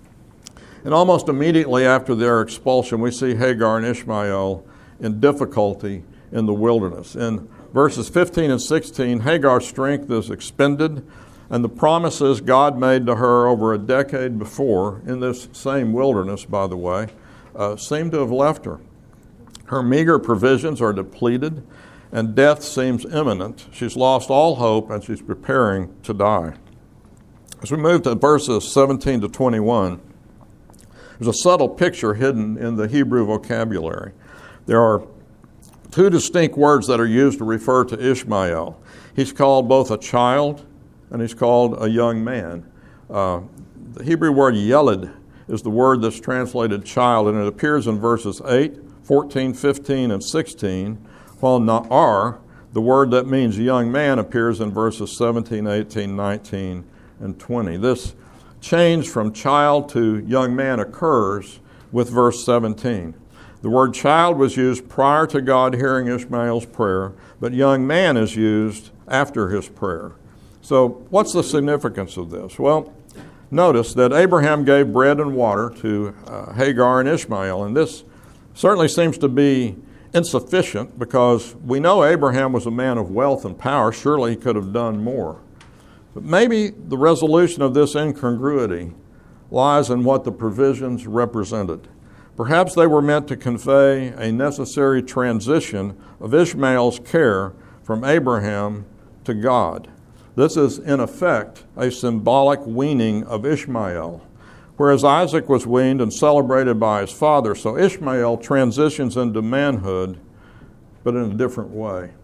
And almost immediately after their expulsion, we see Hagar and Ishmael in difficulty in the wilderness. In verses fifteen and sixteen, Hagar's strength is expended, and the promises God made to her over a decade before, in this same wilderness, by the way, uh, seem to have left her. Her meager provisions are depleted, and death seems imminent. She's lost all hope, and she's preparing to die. As we move to verses seventeen to twenty-one, there's a subtle picture hidden in the Hebrew vocabulary. There are two distinct words that are used to refer to Ishmael. He's called both a child and he's called a young man. Uh, the Hebrew word yeled is the word that's translated child, and it appears in verses eight, fourteen, fifteen, and sixteen, while na'ar, the word that means young man, appears in verses seventeen, eighteen, nineteen, and twenty. This change from child to young man occurs with verse seventeen. The word child was used prior to God hearing Ishmael's prayer, but young man is used after his prayer. So what's the significance of this? Well, notice that Abraham gave bread and water to uh, Hagar and Ishmael, and this certainly seems to be insufficient because we know Abraham was a man of wealth and power. Surely he could have done more. But maybe the resolution of this incongruity lies in what the provisions represented. Perhaps they were meant to convey a necessary transition of Ishmael's care from Abraham to God. This is, in effect, a symbolic weaning of Ishmael. Whereas Isaac was weaned and celebrated by his father, so Ishmael transitions into manhood, but in a different way.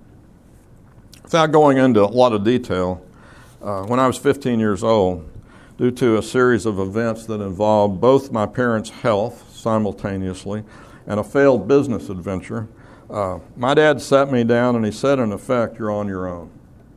Without going into a lot of detail, uh, when I was fifteen years old, due to a series of events that involved both my parents' health simultaneously and a failed business adventure, uh, my dad sat me down and he said, in effect, "You're on your own."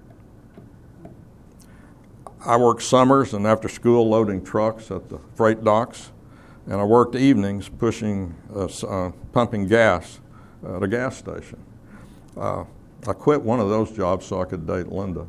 I worked summers and after school loading trucks at the freight docks, and I worked evenings pushing, uh, uh, pumping gas at a gas station. Uh, I quit one of those jobs so I could date Linda.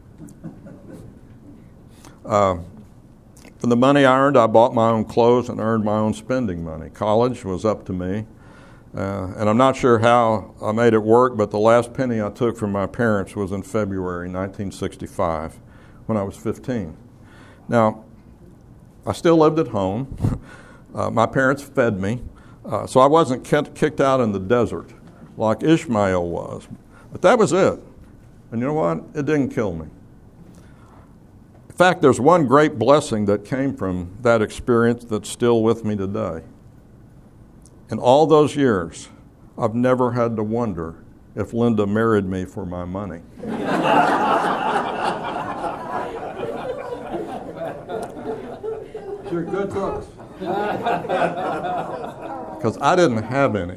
Uh, from the money I earned, I bought my own clothes and earned my own spending money. College was up to me, uh, and I'm not sure how I made it work, but the last penny I took from my parents was in February nineteen sixty-five. When I was fifteen. Now, I still lived at home. Uh, my parents fed me, uh, so I wasn't kicked out in the desert like Ishmael was. But that was it. And you know what? It didn't kill me. In fact, there's one great blessing that came from that experience that's still with me today. In all those years, I've never had to wonder if Linda married me for my money. Your good looks. Because I didn't have any.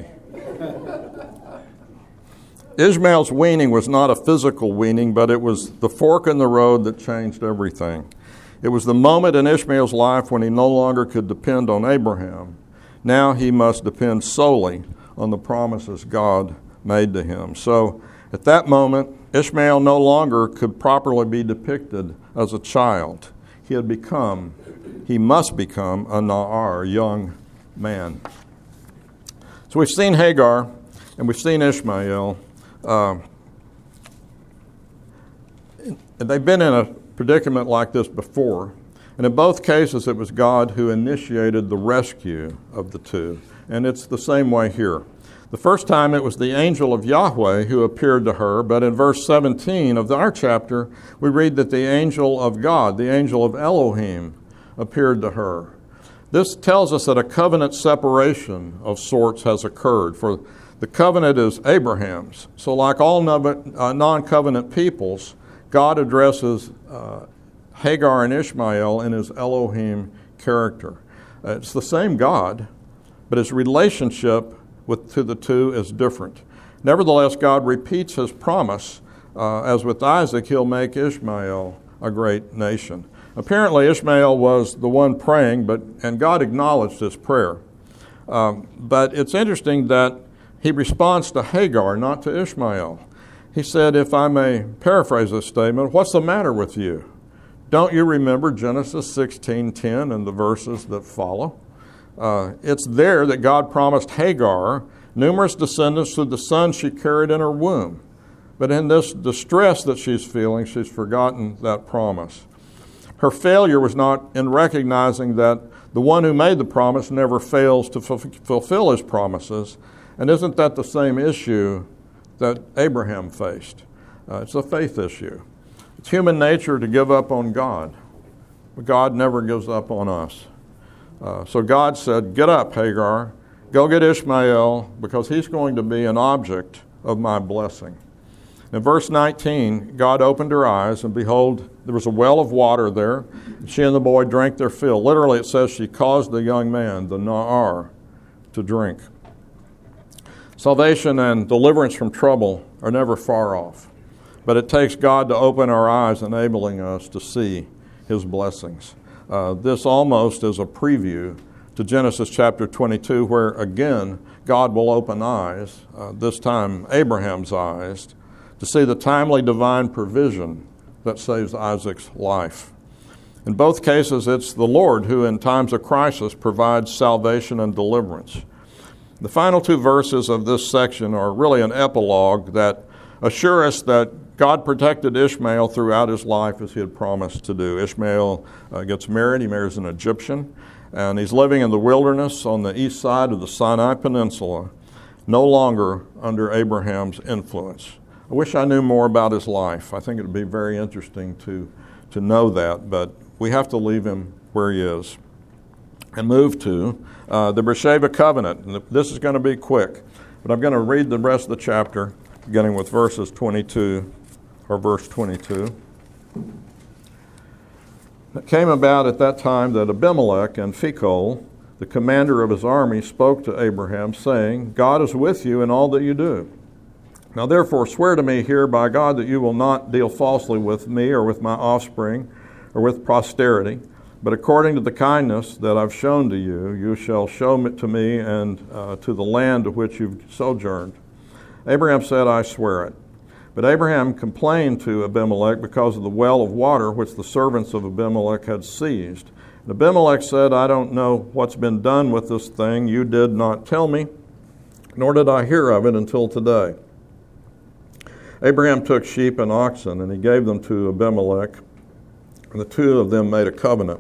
Ishmael's weaning was not a physical weaning, but it was the fork in the road that changed everything. It was the moment in Ishmael's life when he no longer could depend on Abraham. Now he must depend solely on the promises God made to him. So at that moment, Ishmael no longer could properly be depicted as a child. He had become He must become a na'ar, a young man. So we've seen Hagar and we've seen Ishmael. Uh, they've been in a predicament like this before. And in both cases, it was God who initiated the rescue of the two. And it's the same way here. The first time it was the angel of Yahweh who appeared to her, but in verse seventeen of our chapter, we read that the angel of God, the angel of Elohim, appeared to her. This tells us that a covenant separation of sorts has occurred, for the covenant is Abraham's. So like all non-covenant peoples, God addresses uh, Hagar and Ishmael in his Elohim character. Uh, it's the same God, but his relationship with to the two is different. Nevertheless, God repeats his promise. Uh, as with Isaac, he'll make Ishmael a great nation. Apparently, Ishmael was the one praying, but and God acknowledged his prayer. Um, but it's interesting that he responds to Hagar, not to Ishmael. He said, if I may paraphrase this statement, what's the matter with you? Don't you remember Genesis sixteen ten and the verses that follow? Uh, it's there that God promised Hagar numerous descendants through the son she carried in her womb. But in this distress that she's feeling, she's forgotten that promise. Her failure was not in recognizing that the one who made the promise never fails to f- fulfill his promises. And isn't that the same issue that Abraham faced? Uh, it's a faith issue. It's human nature to give up on God, but God never gives up on us. Uh, so God said, get up, Hagar, go get Ishmael, because he's going to be an object of my blessing. In verse nineteen, God opened her eyes, and behold, there was a well of water there. And she and the boy drank their fill. Literally, it says she caused the young man, the Na'ar, to drink. Salvation and deliverance from trouble are never far off, but it takes God to open our eyes, enabling us to see his blessings. Uh, this almost is a preview to Genesis chapter twenty-two, where again God will open eyes, uh, this time Abraham's eyes, to see the timely divine provision that saves Isaac's life. In both cases, it's the Lord who in times of crisis provides salvation and deliverance. The final two verses of this section are really an epilogue that assure us that God protected Ishmael throughout his life as he had promised to do. Ishmael uh, gets married, he marries an Egyptian, and he's living in the wilderness on the east side of the Sinai Peninsula, no longer under Abraham's influence. I wish I knew more about his life. I think it would be very interesting to, to know that, but we have to leave him where he is and move to uh, the Beersheba covenant. And this is going to be quick, but I'm going to read the rest of the chapter, beginning with verses twenty-two, or verse twenty-two. It came about at that time that Abimelech and Phicol, the commander of his army, spoke to Abraham, saying, God is with you in all that you do. Now therefore swear to me here by God that you will not deal falsely with me or with my offspring or with posterity, but according to the kindness that I've shown to you, you shall show it to me and uh, to the land to which you've sojourned. Abraham said, I swear it. But Abraham complained to Abimelech because of the well of water which the servants of Abimelech had seized. And Abimelech said, I don't know what's been done with this thing. You did not tell me, nor did I hear of it until today. Abraham took sheep and oxen, and he gave them to Abimelech, and the two of them made a covenant.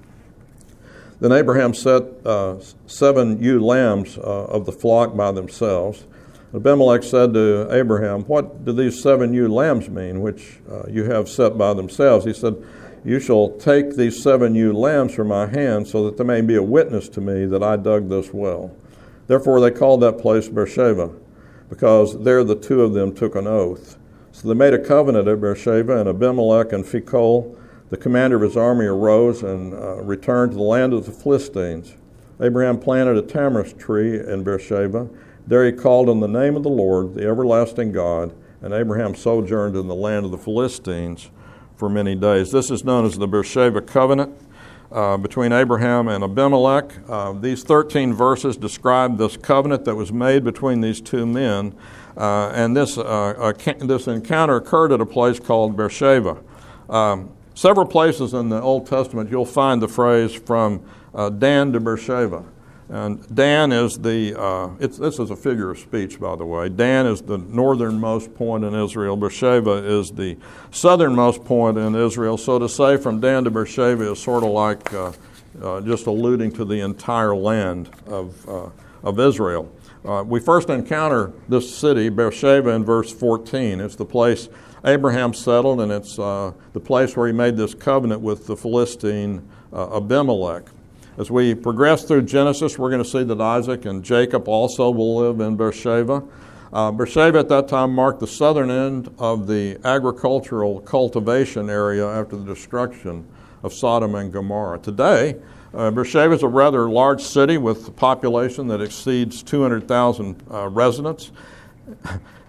Then Abraham set uh, seven ewe lambs uh, of the flock by themselves. Abimelech said to Abraham, what do these seven ewe lambs mean, which uh, you have set by themselves? He said, you shall take these seven ewe lambs from my hand, so that they may be a witness to me that I dug this well. Therefore they called that place Beersheba, because there the two of them took an oath. So they made a covenant at Beersheba, and Abimelech and Phicol, the commander of his army, arose and uh, returned to the land of the Philistines. Abraham planted a tamarisk tree in Beersheba. There he called on the name of the Lord, the everlasting God, and Abraham sojourned in the land of the Philistines for many days. This is known as the Beersheba covenant uh, between Abraham and Abimelech. Uh, these thirteen verses describe this covenant that was made between these two men, uh, and this, uh, uh, this encounter occurred at a place called Beersheba. Um, several places in the Old Testament you'll find the phrase from uh, Dan to Beersheba. And Dan is the, uh, it's, this is a figure of speech, by the way. Dan is the northernmost point in Israel. Beersheba is the southernmost point in Israel. So to say from Dan to Beersheba is sort of like uh, uh, just alluding to the entire land of, uh, of Israel. Uh, we first encounter this city, Beersheba, in verse fourteen. It's the place Abraham settled, and it's uh, the place where he made this covenant with the Philistine uh, Abimelech. As we progress through Genesis, we're going to see that Isaac and Jacob also will live in Beersheba. Uh, Beersheba at that time marked the southern end of the agricultural cultivation area after the destruction of Sodom and Gomorrah. Today, uh, Beersheba is a rather large city with a population that exceeds two hundred thousand uh, residents.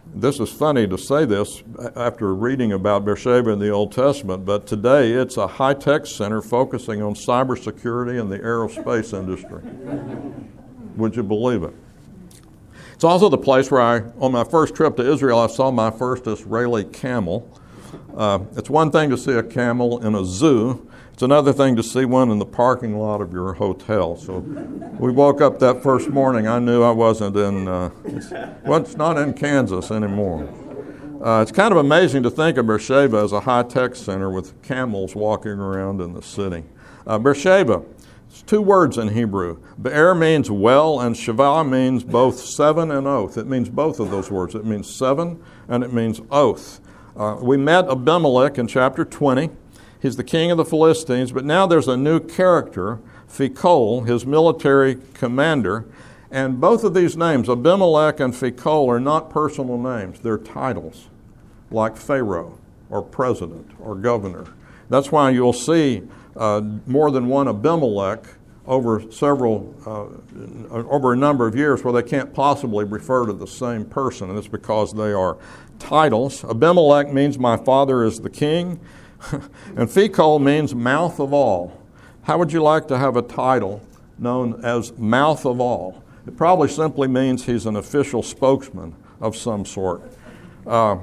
this is funny to say this after reading about Beersheba in the Old Testament, but today it's a high-tech center focusing on cybersecurity and the aerospace industry. Would you believe it? It's also the place where I, on my first trip to Israel, I saw my first Israeli camel. Uh, it's one thing to see a camel in a zoo. It's another thing to see one in the parking lot of your hotel. So we woke up that first morning. I knew I wasn't in, uh, it's, well, it's not in Kansas anymore. Uh, it's kind of amazing to think of Beersheba as a high-tech center with camels walking around in the city. Uh, Beersheba, it's two words in Hebrew. Be'er means well, and Sheva means both seven and oath. It means both of those words. It means seven, and it means oath. Uh, we met Abimelech in chapter twenty. He's the king of the Philistines, but now there's a new character, Phicol, his military commander. And both of these names, Abimelech and Phicol, are not personal names. They're titles, like Pharaoh or president or governor. That's why you'll see uh, more than one Abimelech over several, uh, over a number of years where they can't possibly refer to the same person, and it's because they are titles. Abimelech means my father is the king, and Phicol means mouth of all. How would you like to have a title known as mouth of all? It probably simply means he's an official spokesman of some sort. Uh,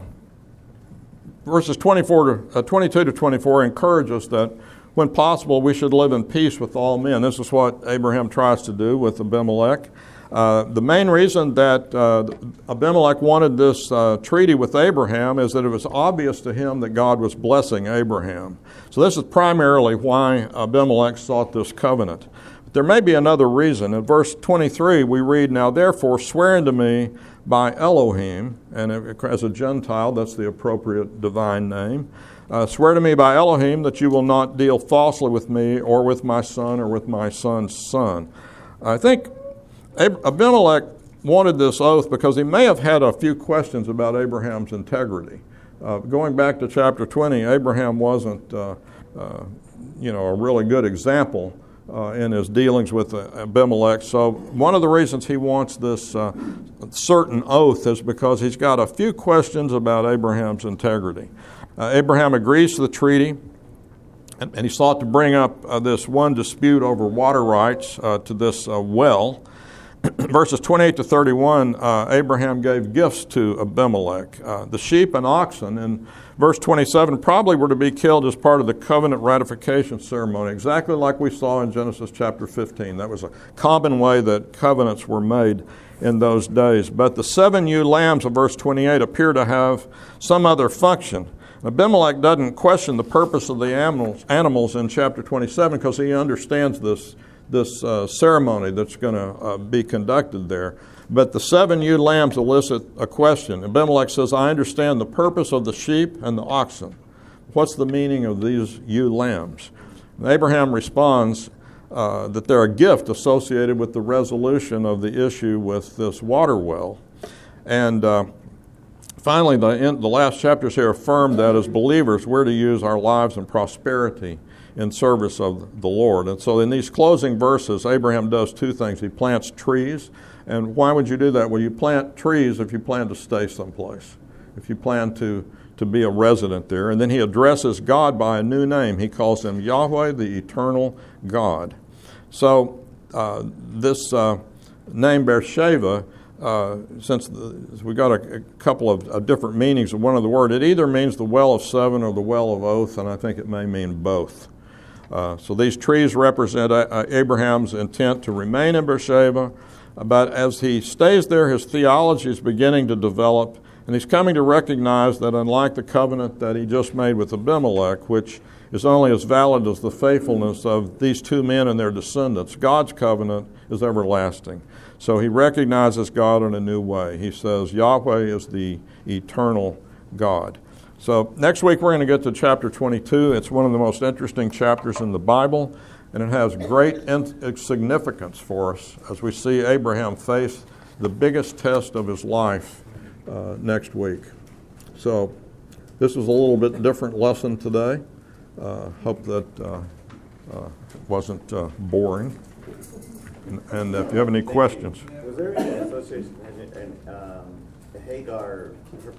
verses twenty-four to, uh, twenty-two to twenty-four encourage us that when possible we should live in peace with all men. This is what Abraham tries to do with Abimelech. Uh, the main reason that uh, Abimelech wanted this uh, treaty with Abraham is that it was obvious to him that God was blessing Abraham. So this is primarily why Abimelech sought this covenant. But there may be another reason. In verse twenty-three we read, "Now therefore swear unto me by Elohim," and as a Gentile that's the appropriate divine name, uh, "swear to me by Elohim that you will not deal falsely with me or with my son or with my son's son." I think Abimelech wanted this oath because he may have had a few questions about Abraham's integrity. Uh, going back to chapter twenty, Abraham wasn't, uh, uh, you know, a really good example uh, in his dealings with uh, Abimelech. So one of the reasons he wants this uh, certain oath is because he's got a few questions about Abraham's integrity. Uh, Abraham agrees to the treaty, and, and he sought to bring up uh, this one dispute over water rights uh, to this uh, well. Verses twenty-eight to thirty-one, uh, Abraham gave gifts to Abimelech. Uh, the sheep and oxen in verse twenty-seven probably were to be killed as part of the covenant ratification ceremony, exactly like we saw in Genesis chapter fifteen. That was a common way that covenants were made in those days. But the seven ewe lambs of verse twenty-eight appear to have some other function. Abimelech doesn't question the purpose of the animals, animals in chapter twenty-seven because he understands this this uh, ceremony that's going to uh, be conducted there. But the seven ewe lambs elicit a question. Abimelech says, "I understand the purpose of the sheep and the oxen. What's the meaning of these ewe lambs?" And Abraham responds uh, that they're a gift associated with the resolution of the issue with this water well. And uh, finally, the, in, the last chapters here affirm that as believers, we're to use our lives in prosperity in service of the Lord. And so in these closing verses, Abraham does two things. He plants trees. And why would you do that? Well, you plant trees if you plan to stay someplace, if you plan to, to be a resident there. And then he addresses God by a new name. He calls him Yahweh, the eternal God. So uh, this uh, name Beersheba, uh, since the, we got a, a couple of uh, different meanings of one of the word, it either means the well of seven or the well of oath, and I think it may mean both. Uh, so these trees represent uh, Abraham's intent to remain in Beersheba, but as he stays there, his theology is beginning to develop, and he's coming to recognize that unlike the covenant that he just made with Abimelech, which is only as valid as the faithfulness of these two men and their descendants, God's covenant is everlasting. So he recognizes God in a new way. He says Yahweh is the eternal God. So next week we're going to get to chapter twenty-two. It's one of the most interesting chapters in the Bible, and it has great in- significance for us as we see Abraham face the biggest test of his life uh, next week. So this is a little bit different lesson today. Uh, hope that uh, uh, wasn't uh, boring. And, and if you have any questions. Was there any association, and, and um, Hagar, her